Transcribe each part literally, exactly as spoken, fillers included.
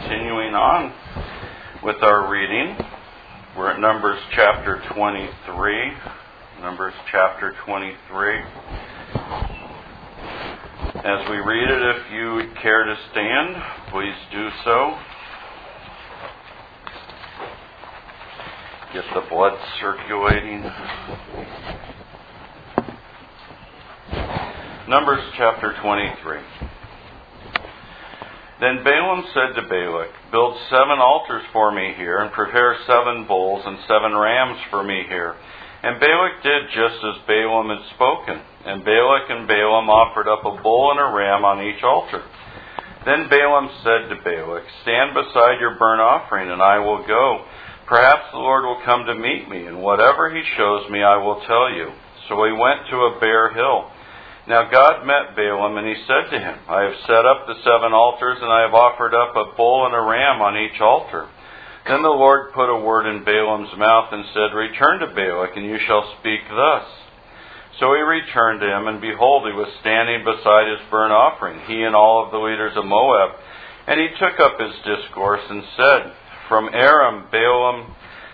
continuing on with our reading. We're at Numbers chapter twenty-three. Numbers chapter twenty-three. As we read it, if you would care to stand, please do so. Get the blood circulating. Numbers chapter twenty-three. Then Balaam said to Balak, "Build seven altars for me here, and prepare seven bulls and seven rams for me here." And Balak did just as Balaam had spoken. And Balak and Balaam offered up a bull and a ram on each altar. Then Balaam said to Balak, "Stand beside your burnt offering, and I will go. Perhaps the Lord will come to meet me, and whatever he shows me I will tell you." So he went to a bare hill. Now God met Balaam, and he said to him, "I have set up the seven altars, and I have offered up a bull and a ram on each altar." Then the Lord put a word in Balaam's mouth and said, "Return to Balak, and you shall speak thus." So he returned to him, and behold, he was standing beside his burnt offering, he and all of the leaders of Moab. And he took up his discourse and said, "From Aram Balaam,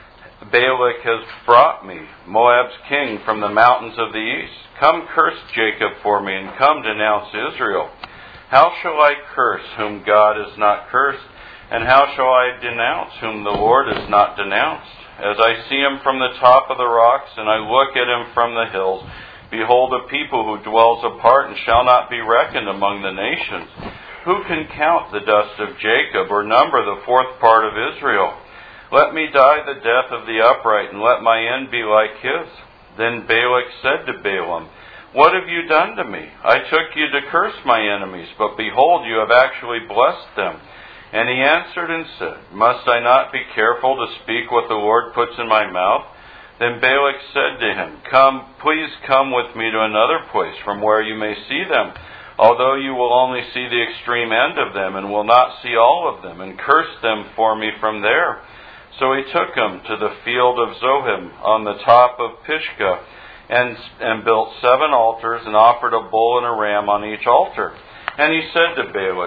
Balak has brought me, Moab's king, from the mountains of the east. Come curse Jacob for me, and come denounce Israel. How shall I curse whom God has not cursed? And how shall I denounce whom the Lord has not denounced? As I see him from the top of the rocks, and I look at him from the hills, behold, a people who dwells apart and shall not be reckoned among the nations. Who can count the dust of Jacob, or number the fourth part of Israel? Let me die the death of the upright, and let my end be like his." Then Balak said to Balaam, "What have you done to me? I took you to curse my enemies, but behold, you have actually blessed them." And he answered and said, "Must I not be careful to speak what the Lord puts in my mouth?" Then Balak said to him, "Come, please come with me to another place from where you may see them, although you will only see the extreme end of them, and will not see all of them, and curse them for me from there." So he took him to the field of Zohim on the top of Pisgah, and, and built seven altars, and offered a bull and a ram on each altar. And he said to Balak,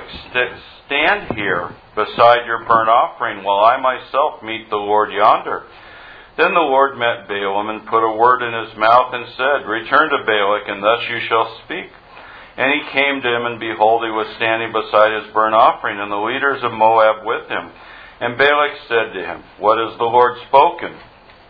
"Stand here beside your burnt offering, while I myself meet the Lord yonder." Then the Lord met Balaam, and put a word in his mouth, and said, "Return to Balak, and thus you shall speak." And he came to him, and behold, he was standing beside his burnt offering, and the leaders of Moab with him. And Balak said to him, "What has the Lord spoken?"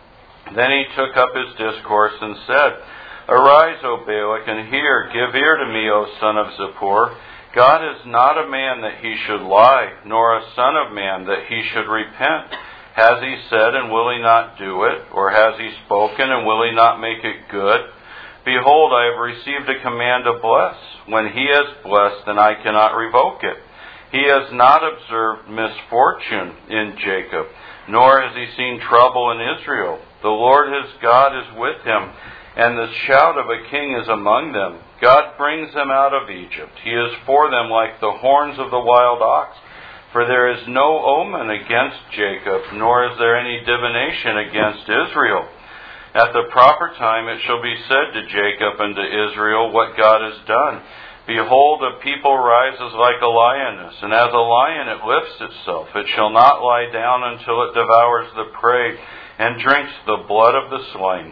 Then he took up his discourse and said, "Arise, O Balak, and hear, give ear to me, O son of Zippor. God is not a man that he should lie, nor a son of man that he should repent. Has he said, and will he not do it? Or has he spoken, and will he not make it good? Behold, I have received a command to bless. When he has blessed, then I cannot revoke it. He has not observed misfortune in Jacob, nor has he seen trouble in Israel. The Lord his God is with him, and the shout of a king is among them. God brings them out of Egypt. He is for them like the horns of the wild ox. For there is no omen against Jacob, nor is there any divination against Israel. At the proper time it shall be said to Jacob and to Israel what God has done. Behold, a people rises like a lioness, and as a lion it lifts itself. It shall not lie down until it devours the prey, and drinks the blood of the slain."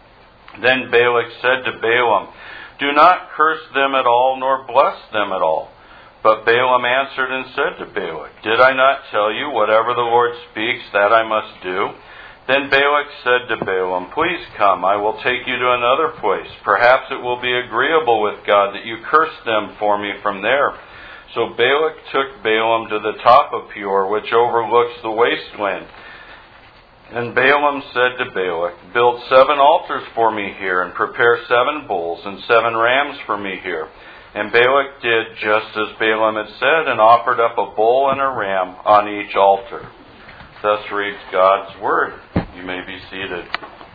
Then Balak said to Balaam, "Do not curse them at all, nor bless them at all." But Balaam answered and said to Balak, "Did I not tell you, whatever the Lord speaks, that I must do?" Then Balak said to Balaam, "Please come, I will take you to another place. Perhaps it will be agreeable with God that you curse them for me from there." So Balak took Balaam to the top of Peor, which overlooks the wasteland. And Balaam said to Balak, "Build seven altars for me here, and prepare seven bulls and seven rams for me here." And Balak did just as Balaam had said, and offered up a bull and a ram on each altar. Thus reads God's Word. You may be seated.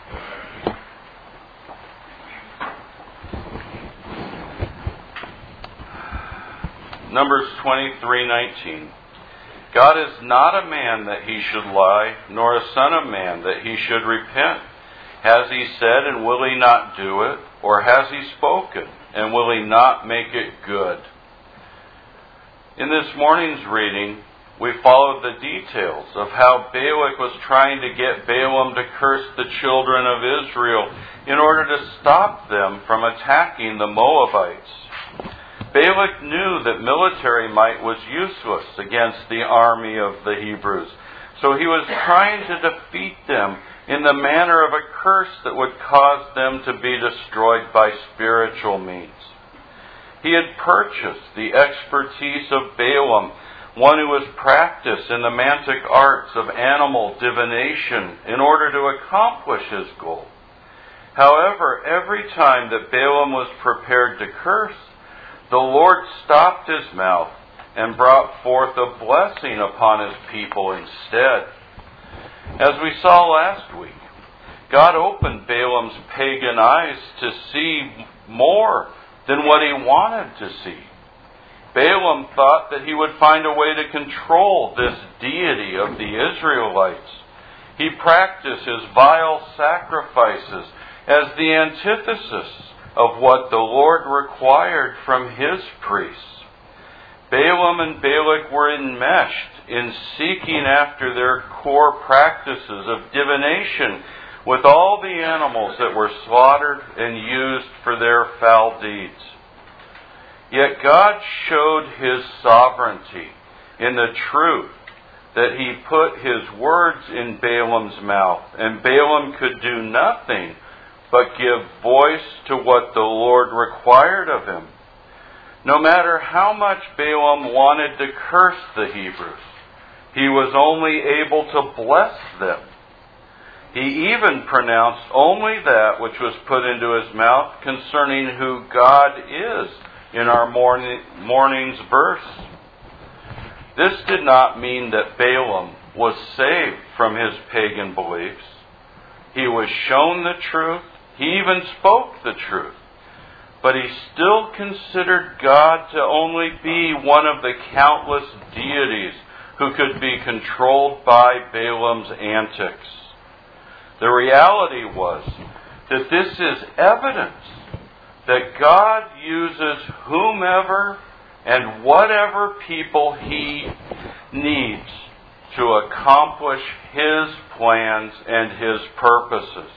Numbers twenty-three nineteen. God is not a man that he should lie, nor a son of man that he should repent. Has he said, and will he not do it? Or has he spoken, and will he not make it good? In this morning's reading, we followed the details of how Balak was trying to get Balaam to curse the children of Israel in order to stop them from attacking the Moabites. Balak knew that military might was useless against the army of the Hebrews, so he was trying to defeat them in the manner of a curse that would cause them to be destroyed by spiritual means. He had purchased the expertise of Balaam, one who was practiced in the mantic arts of animal divination, in order to accomplish his goal. However, every time that Balaam was prepared to curse, the Lord stopped his mouth and brought forth a blessing upon his people instead. As we saw last week, God opened Balaam's pagan eyes to see more than what he wanted to see. Balaam thought that he would find a way to control this deity of the Israelites. He practiced his vile sacrifices as the antithesis of what the Lord required from his priests. Balaam and Balak were enmeshed in seeking after their core practices of divination with all the animals that were slaughtered and used for their foul deeds. Yet God showed His sovereignty in the truth that He put His words in Balaam's mouth, and Balaam could do nothing but give voice to what the Lord required of him. No matter how much Balaam wanted to curse the Hebrews, he was only able to bless them. He even pronounced only that which was put into his mouth concerning who God is in our morning, morning's verse. This did not mean that Balaam was saved from his pagan beliefs. He was shown the truth. He even spoke the truth. But he still considered God to only be one of the countless deities who could be controlled by Balaam's antics. The reality was that this is evidence that God uses whomever and whatever people He needs to accomplish His plans and His purposes.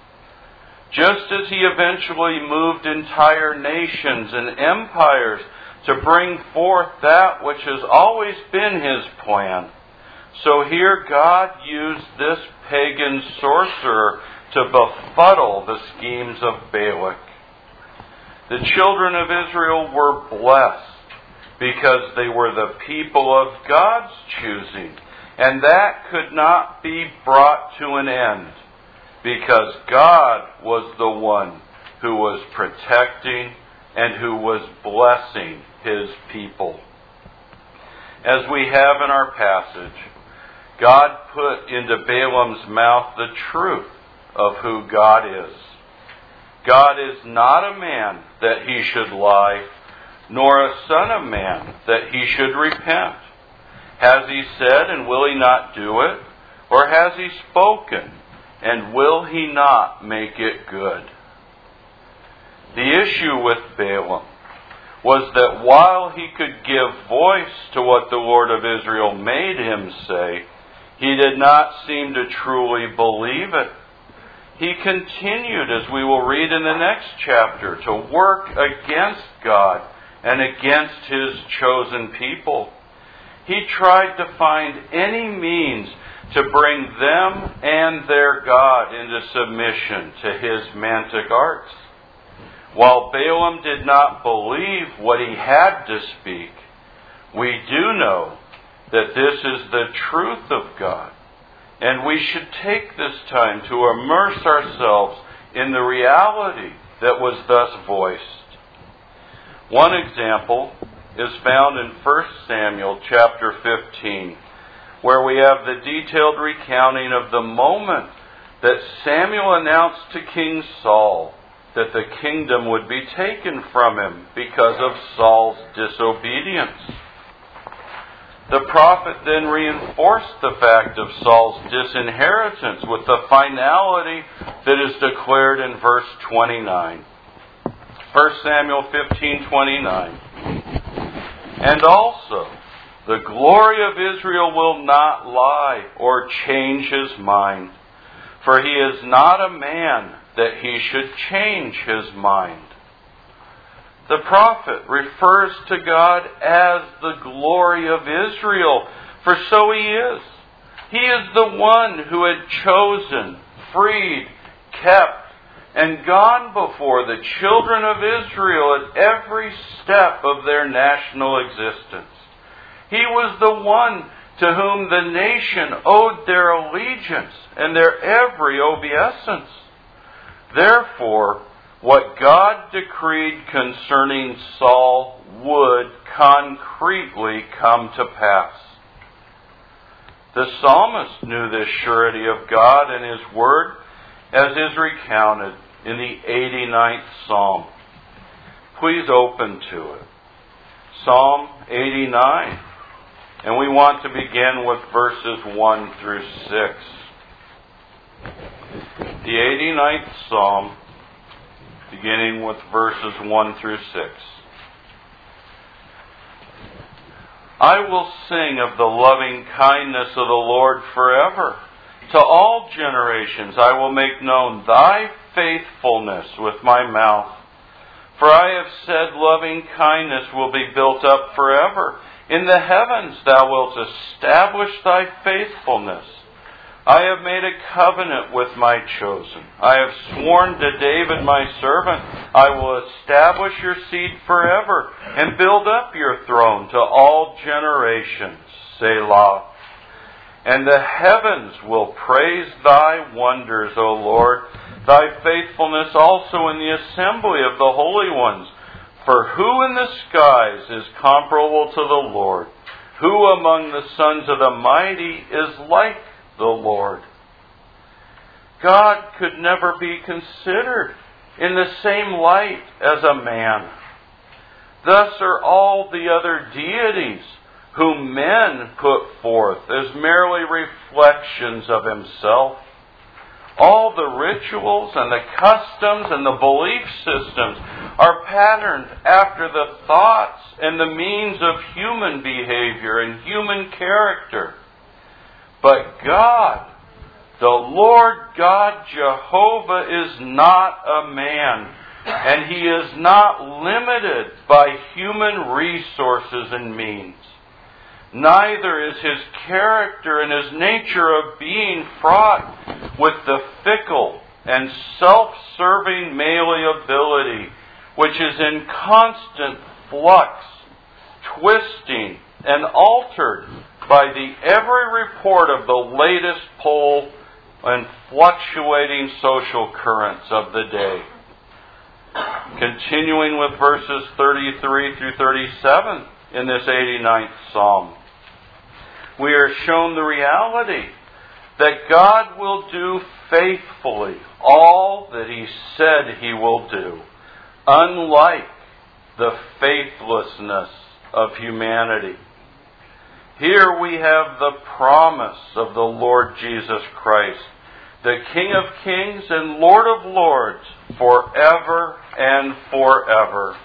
Just as He eventually moved entire nations and empires to bring forth that which has always been His plan, so here God used this pagan sorcerer to befuddle the schemes of Balak. The children of Israel were blessed because they were the people of God's choosing, and that could not be brought to an end, because God was the one who was protecting and who was blessing His people. As we have in our passage, God put into Balaam's mouth the truth of who God is. God is not a man that He should lie, nor a son of man that He should repent. Has He said, and will He not do it? Or has He spoken, and will He not make it good? The issue with Balaam was that while he could give voice to what the Lord of Israel made him say, he did not seem to truly believe it. He continued, as we will read in the next chapter, to work against God and against His chosen people. He tried to find any means to bring them and their God into submission to His mantic arts. While Balaam did not believe what he had to speak, we do know that this is the truth of God, and we should take this time to immerse ourselves in the reality that was thus voiced. One example is found in First Samuel chapter fifteen, where we have the detailed recounting of the moment that Samuel announced to King Saul that the kingdom would be taken from him because of Saul's disobedience. The prophet then reinforced the fact of Saul's disinheritance with the finality that is declared in verse twenty-nine. First Samuel fifteen twenty-nine. And also, The glory of Israel will not lie or change his mind, for he is not a man that he should change his mind. The prophet refers to God as the glory of Israel, for so he is. He is the one who had chosen, freed, kept, and gone before the children of Israel at every step of their national existence. He was the one to whom the nation owed their allegiance and their every obeisance. Therefore, what God decreed concerning Saul would concretely come to pass. The psalmist knew this surety of God and His Word, as is recounted in the eighty-ninth Psalm. Please open to it. Psalm eighty-nine. And we want to begin with verses one through six. The eighty-ninth Psalm, beginning with verses one through six. I will sing of the loving kindness of the Lord forever. To all generations I will make known thy faithfulness with my mouth. For I have said, loving kindness will be built up forever. In the heavens thou wilt establish thy faithfulness. I have made a covenant with my chosen. I have sworn to David my servant, I will establish your seed forever and build up your throne to all generations. Selah. And the heavens will praise thy wonders, O Lord, thy faithfulness also in the assembly of the holy ones. For who in the skies is comparable to the Lord? Who among the sons of the mighty is like the Lord? God could never be considered in the same light as a man. Thus are all the other deities whom men put forth as merely reflections of Himself. All the rituals and the customs and the belief systems are patterned after the thoughts and the means of human behavior and human character. But God, the Lord God Jehovah, is not a man, and He is not limited by human resources and means. Neither is His character and His nature of being fraught with the fickle and self-serving malleability which is in constant flux, twisting, and altered by the every report of the latest poll and fluctuating social currents of the day. Continuing with verses thirty-three through thirty-seven in this eighty-ninth Psalm, we are shown the reality that God will do faithfully all that He said He will do, unlike the faithlessness of humanity. Here we have the promise of the Lord Jesus Christ, the King of Kings and Lord of Lords, forever and forever.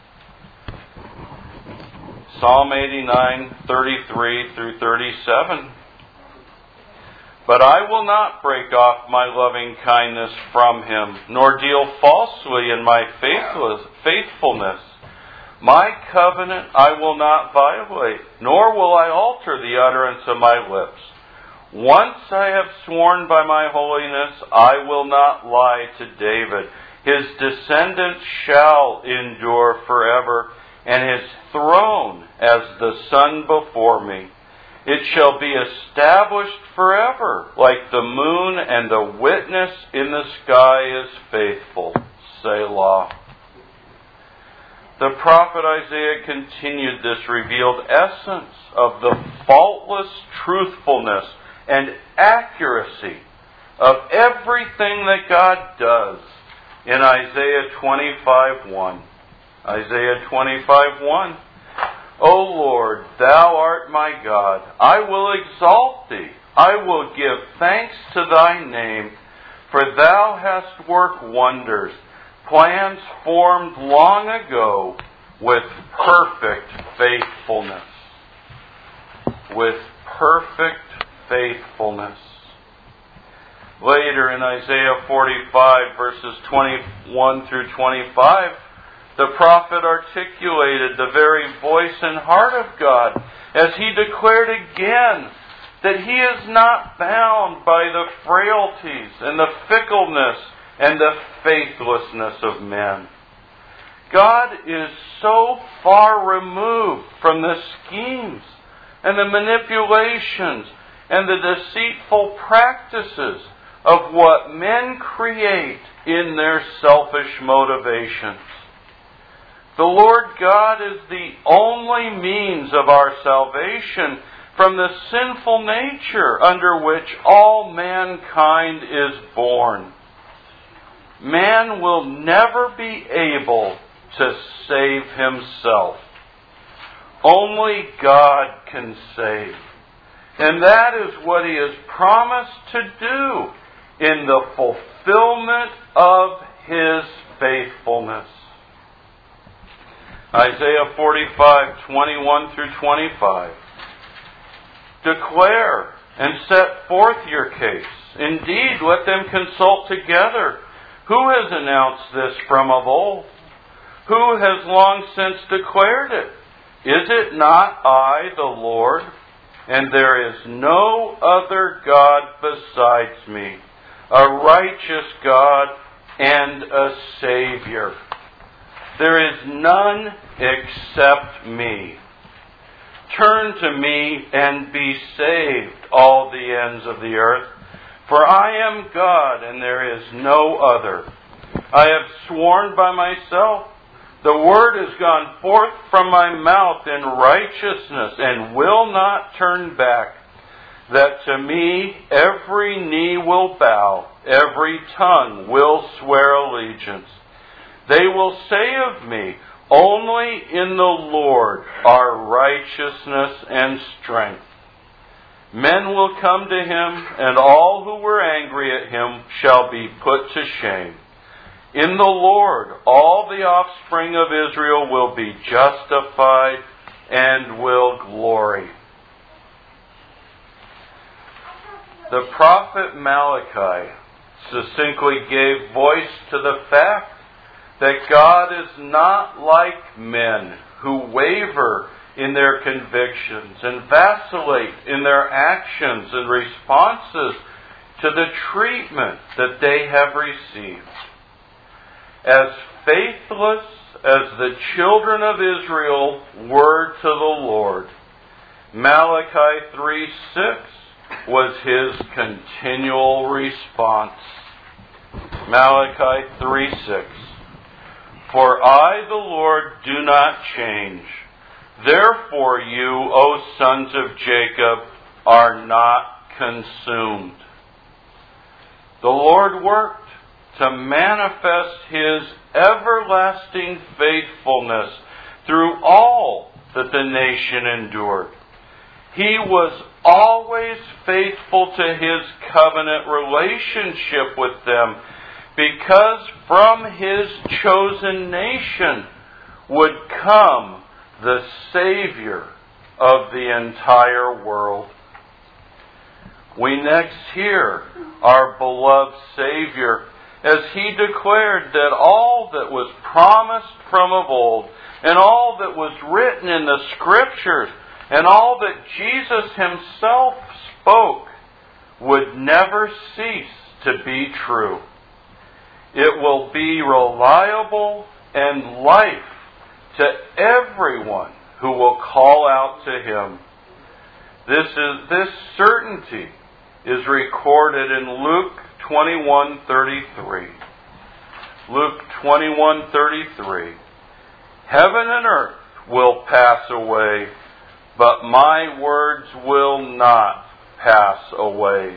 Psalm eighty-nine, thirty-three through thirty-seven. But I will not break off my loving kindness from Him, nor deal falsely in my faithless, faithfulness. My covenant I will not violate, nor will I alter the utterance of my lips. Once I have sworn by my holiness, I will not lie to David. His descendants shall endure forever, and his throne as the sun before me. It shall be established forever, like the moon, and the witness in the sky is faithful. Selah. The prophet Isaiah continued this revealed essence of the faultless truthfulness and accuracy of everything that God does in Isaiah twenty-five one. Isaiah twenty-five one. O Lord, Thou art my God. I will exalt Thee. I will give thanks to Thy name, for Thou hast worked wonders, plans formed long ago with perfect faithfulness. with perfect faithfulness. Later in Isaiah forty-five, verses twenty-one through twenty-five, the prophet articulated the very voice and heart of God as he declared again that he is not bound by the frailties and the fickleness and the faithlessness of men. God is so far removed from the schemes and the manipulations and the deceitful practices of what men create in their selfish motivations. The Lord God is the only means of our salvation from the sinful nature under which all mankind is born. Man will never be able to save himself. Only God can save. And that is what He has promised to do in the fulfillment of His faithfulness. Isaiah forty-five, twenty-one through twenty-five. Declare and set forth your case. Indeed, let them consult together. Who has announced this from of old? Who has long since declared it? Is it not I, the Lord? And there is no other God besides me, a righteous God and a Savior. There is none except me. Turn to me and be saved, all the ends of the earth. For I am God, and there is no other. I have sworn by myself. The word has gone forth from my mouth in righteousness, and will not turn back, that to me every knee will bow, every tongue will swear allegiance. They will say of me, only in the Lord are righteousness and strength. Men will come to Him, and all who were angry at Him shall be put to shame. In the Lord, all the offspring of Israel will be justified and will glory. The prophet Malachi succinctly gave voice to the fact that God is not like men who waver in their convictions and vacillate in their actions and responses to the treatment that they have received. As faithless as the children of Israel were to the Lord, Malachi three six was his continual response. Malachi three six. For I, the Lord, do not change. Therefore you, O sons of Jacob, are not consumed. The Lord worked to manifest His everlasting faithfulness through all that the nation endured. He was always faithful to His covenant relationship with them, because from His chosen nation would come the Savior of the entire world. We next hear our beloved Savior as He declared that all that was promised from of old, and all that was written in the Scriptures, and all that Jesus Himself spoke would never cease to be true. It will be reliable and life to everyone who will call out to Him. This is this certainty is recorded in Luke twenty-one thirty-three. Luke twenty-one thirty-three. Heaven and earth will pass away, but my words will not pass away.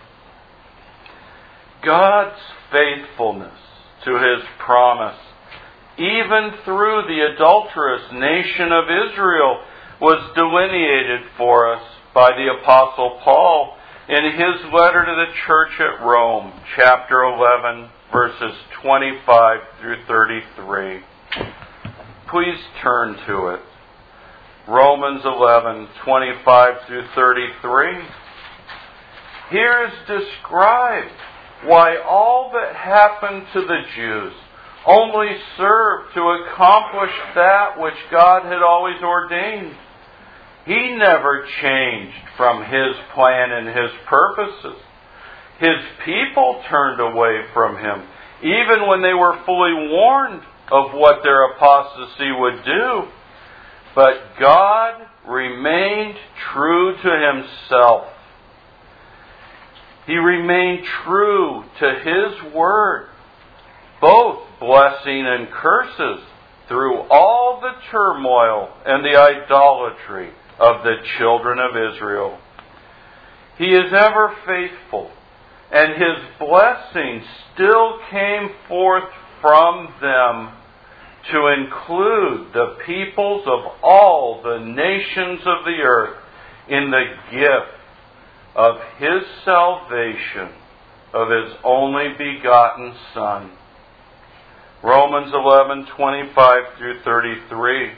God's faithfulness to His promise, even through the adulterous nation of Israel, was delineated for us by the Apostle Paul in his letter to the church at Rome, chapter eleven, verses twenty-five through thirty-three. Please turn to it. Romans eleven, twenty-five through thirty-three. Here is described why all that happened to the Jews only served to accomplish that which God had always ordained. He never changed from His plan and His purposes. His people turned away from Him, even when they were fully warned of what their apostasy would do. But God remained true to Himself. He remained true to His Word, both blessing and curses, through all the turmoil and the idolatry of the children of Israel. He is ever faithful, and His blessing still came forth from them to include the peoples of all the nations of the earth in the gift of His salvation of His only begotten Son. Romans eleven, twenty-five through thirty-three.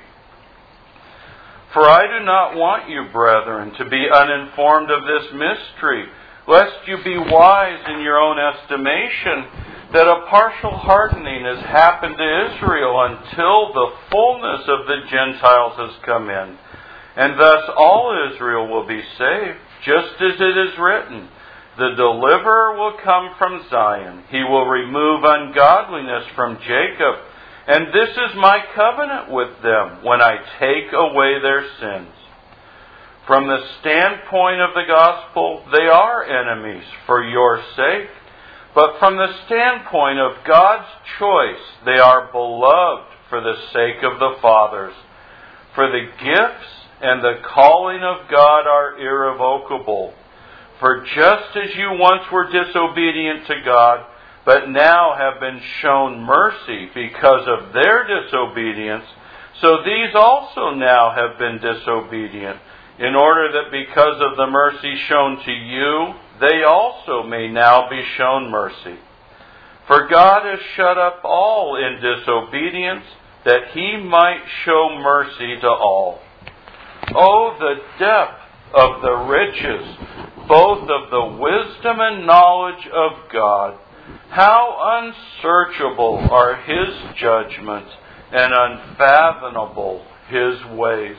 For I do not want you, brethren, to be uninformed of this mystery, lest you be wise in your own estimation, that a partial hardening has happened to Israel until the fullness of the Gentiles has come in. And thus all Israel will be saved, just as it is written, the deliverer will come from Zion. He will remove ungodliness from Jacob. And this is my covenant with them when I take away their sins. From the standpoint of the gospel, they are enemies for your sake. But from the standpoint of God's choice, they are beloved for the sake of the fathers. For the gifts and the calling of God are irrevocable. For just as you once were disobedient to God, but now have been shown mercy because of their disobedience, so these also now have been disobedient, in order that because of the mercy shown to you, they also may now be shown mercy. For God has shut up all in disobedience, that He might show mercy to all. Oh, the depth of the riches, both of the wisdom and knowledge of God! How unsearchable are His judgments, and unfathomable His ways.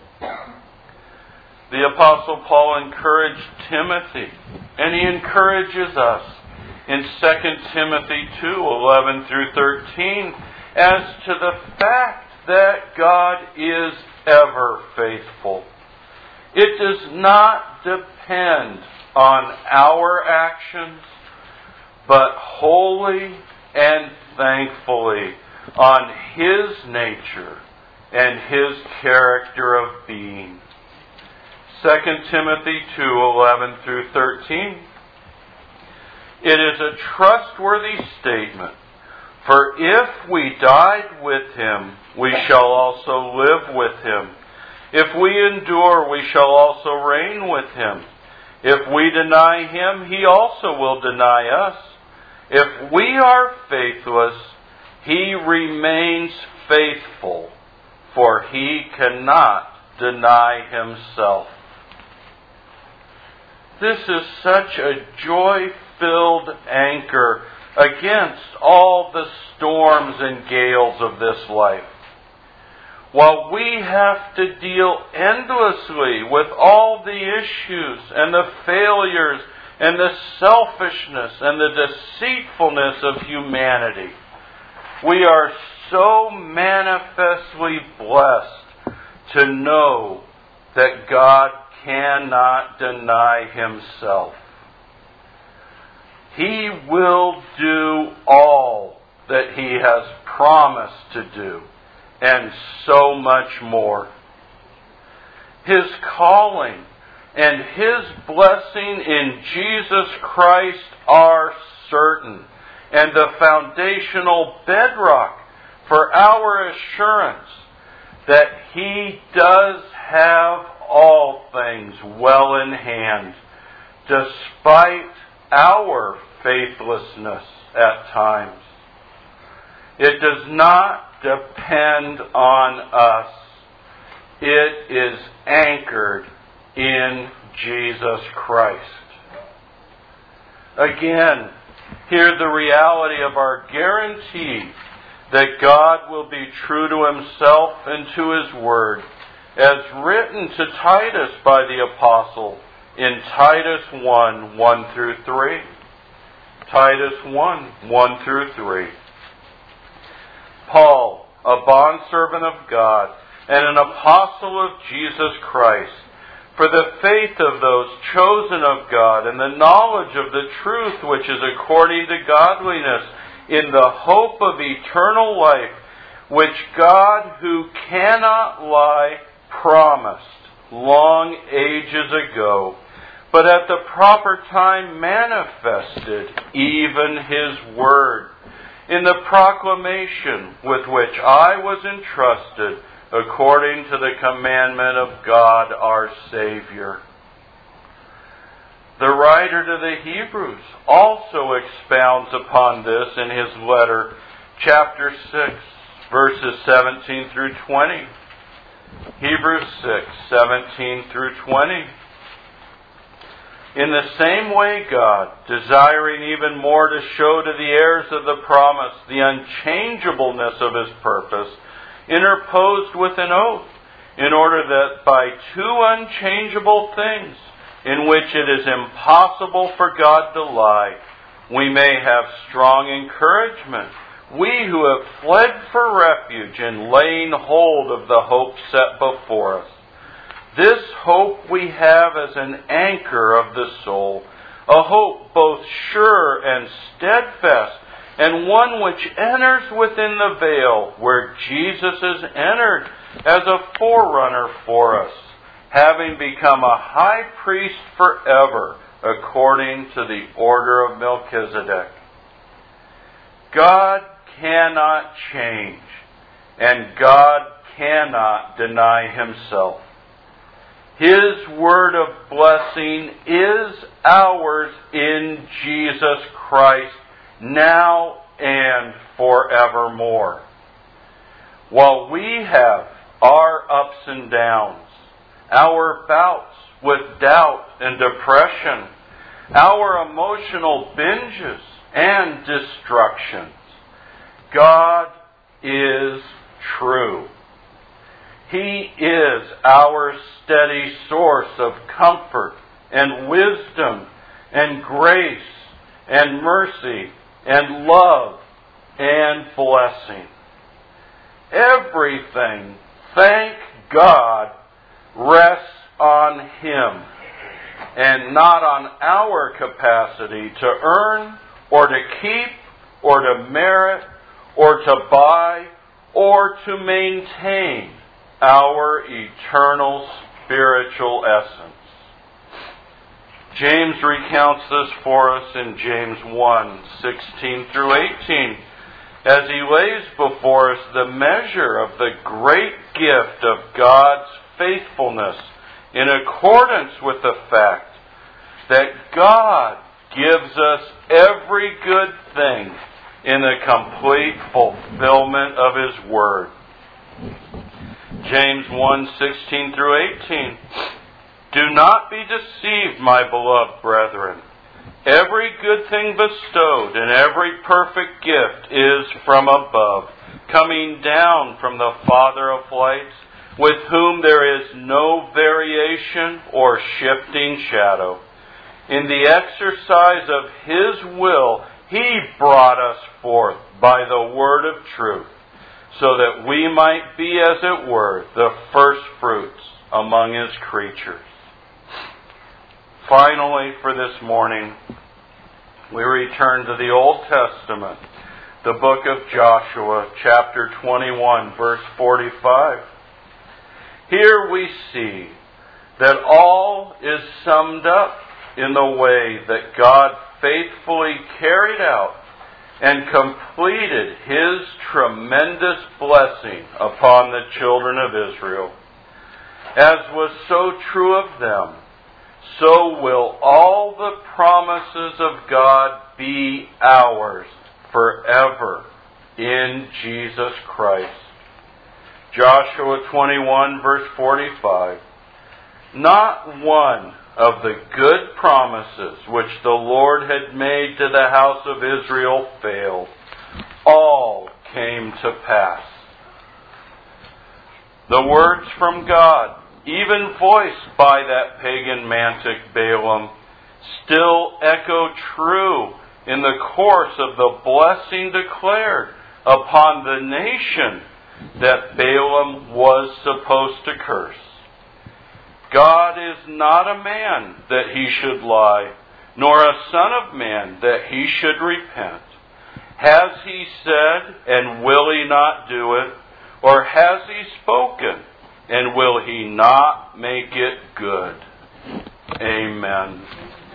The Apostle Paul encouraged Timothy, and he encourages us in Second Timothy two, eleven through thirteen, as to the fact that God is ever faithful. It does not depend on our actions, but wholly and thankfully on His nature and His character of being. Second Timothy two, eleven through thirteen. It is a trustworthy statement, for if we died with Him, we shall also live with Him. If we endure, we shall also reign with Him. If we deny Him, He also will deny us. If we are faithless, He remains faithful, for He cannot deny Himself. This is such a joy-filled anchor against all the storms and gales of this life. While we have to deal endlessly with all the issues and the failures and the selfishness and the deceitfulness of humanity, we are so manifestly blessed to know that God cannot deny Himself. He will do all that He has promised to do, and so much more. His calling and His blessing in Jesus Christ are certain, and the foundational bedrock for our assurance that He does have all things well in hand, despite our faithlessness at times. It does not depend on us. It is anchored in Jesus Christ. Again, hear the reality of our guarantee that God will be true to Himself and to His Word, as written to Titus by the Apostle in Titus one, one through three. Titus one, one through three. Paul, a bondservant of God, and an apostle of Jesus Christ, for the faith of those chosen of God, and the knowledge of the truth which is according to godliness, in the hope of eternal life, which God, who cannot lie, promised long ages ago, but at the proper time manifested, even His word, in the proclamation with which I was entrusted, according to the commandment of God our Savior. The writer to the Hebrews also expounds upon this in his letter, chapter six, verses seventeen through twenty. Hebrews six, seventeen through twenty. In the same way God, desiring even more to show to the heirs of the promise the unchangeableness of His purpose, interposed with an oath, in order that by two unchangeable things, in which it is impossible for God to lie, we may have strong encouragement, we who have fled for refuge in laying hold of the hope set before us. This hope we have as an anchor of the soul, a hope both sure and steadfast, and one which enters within the veil where Jesus is entered as a forerunner for us, having become a high priest forever, according to the order of Melchizedek. God cannot change, and God cannot deny Himself. His word of blessing is ours in Jesus Christ, now and forevermore. While we have our ups and downs, our bouts with doubt and depression, our emotional binges and destructions, God is true. He is our steady source of comfort and wisdom and grace and mercy and love and blessing. Everything, thank God, rests on Him and not on our capacity to earn or to keep or to merit or to buy or to maintain our eternal spiritual essence. James recounts this for us in James one, sixteen through eighteen, as he lays before us the measure of the great gift of God's faithfulness in accordance with the fact that God gives us every good thing in the complete fulfillment of His Word. James one, sixteen through eighteen. Do not be deceived, my beloved brethren. Every good thing bestowed and every perfect gift is from above, coming down from the Father of lights, with whom there is no variation or shifting shadow. In the exercise of His will, He brought us forth by the word of truth, so that we might be, as it were, the first fruits among His creatures. Finally, for this morning, we return to the Old Testament, the book of Joshua, chapter twenty-one, verse forty-five. Here we see that all is summed up in the way that God faithfully carried out and completed His tremendous blessing upon the children of Israel. As was so true of them, so will all the promises of God be ours forever in Jesus Christ. Joshua twenty-one, verse forty-five. Not one of the good promises which the Lord had made to the house of Israel failed. All came to pass. The words from God, even voiced by that pagan mantic Balaam, still echo true in the course of the blessing declared upon the nation that Balaam was supposed to curse. God is not a man that he should lie, nor a son of man that he should repent. Has he said, and will he not do it? Or has he spoken, and will he not make it good? Amen.